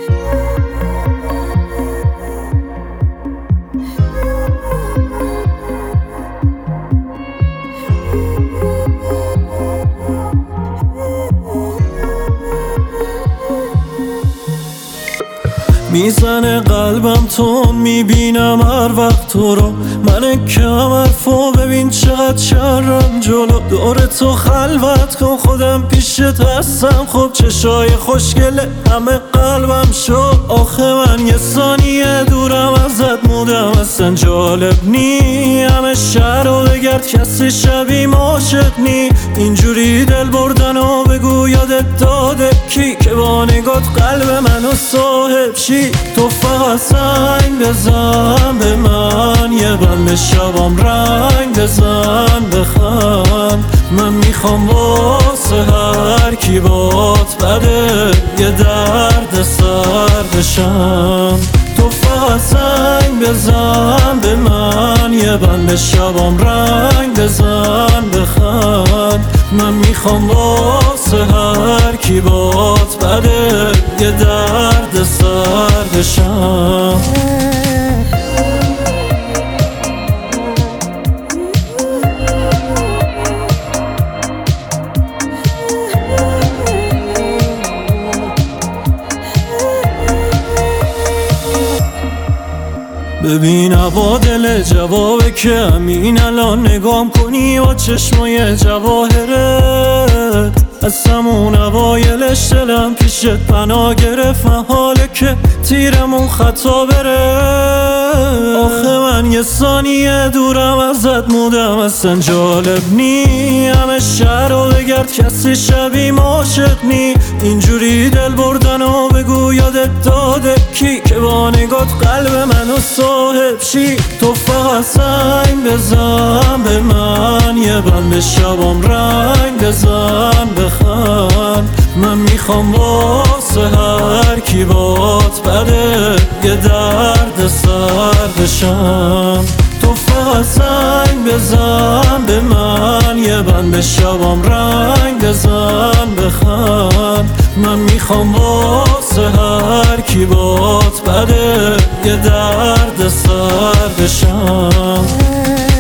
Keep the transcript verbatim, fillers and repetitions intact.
میزنه قلبم تو میبینم هر وقت تو رو، من کم حرفو ببین چقدر شرم جلو. دور تو خلوت کن خودم پیشت هستم، خب چشای خوشگله همه قلبم شد. آخه من یه ثانیه دورم ازت مودم اصلا جالب نی، همه شهر رو بگرد کسی شبیم عاشق نی. اینجوری دل بردن و بگو یادت داده کی که با نگات قلب منو صاحب شی. تو فقط سنگ بزن به من، یه بند شبام رنگ بزن بخند. من میخوام واسه هر کی بات بده یه درد سر بشم. تو فقط سنگ بزن به من، یه بند شبام رنگ بزن بخند. من میخوام واسه هر کی بات بده یه درد سر بشم. ببین عوادل جوابه که همین الان نگام کنی با چشمای جواهرت. از همون اوایلش دلم پیشت پناه گرفت، محاله که تیرمون خطا بره. آخه من یه ثانیه دورم ازت مودم اصلا جالب نی، همه شهر رو بگرد کسی شبیم عاشق نی. اینجوری دل بردن و بگو یادت داده کی که با نگات قلب منو صاحب شی. تو فقط سنگ بزن به من، یه بند شبام رنگ بزن بخند. من میخوام واسه هر کی بات بده یه درد سر بشم. تو فقط سنگ بزن به من، یه بند شبام رنگ بزن بخند. من میخوام واسه هر کی بات بده یه درد سر بشم.